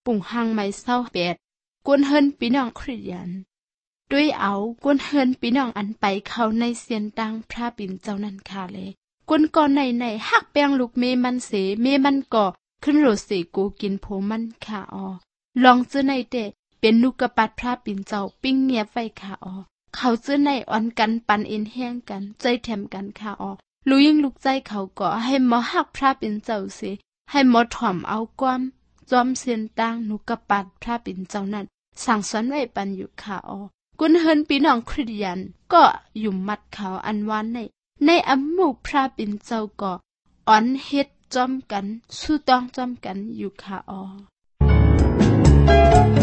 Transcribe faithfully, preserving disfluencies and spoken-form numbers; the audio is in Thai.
ปุ่งหังไม้เศร้าแปดกวนเฮินพี่น้องคริสเตียนด้วยเอากวนเฮินพี่น้องอันไปเข้าในเสียนตังพระปิ่นเจ้านั้นค่ะเลยกวนก่อนในในหักแป้งลูกเมมันเสเมมันก่อขึ้นโรเสกูกินโผมันค่ะออลองเจอในเดเป็นนุกปัดพระปิ่นเจ้าปิ้งเมียไฟค่ะออเขาเจอในอ่อนกันปันเอ็นแห้งกันใจแถมกันค่ะออรู้ยิ่งลูกใจเขาก็ให้หมอหักพระปิ่นเจ้าเสให้หมอถ่อมเอาความจอมเสียนตังนุกปัดพระปิ่นเจ้านั้นสั่งสอนไว้ปันอยู่ค่ะออกุนเฮินพี่น้องคริสเตียนก็อยู่มัดเขาอันวานในในอำมูพระปิ่นเจ้าก็อ่อนเฮ็ดจอมกันสู้ต้องจอมกันอยู่ค่ะออ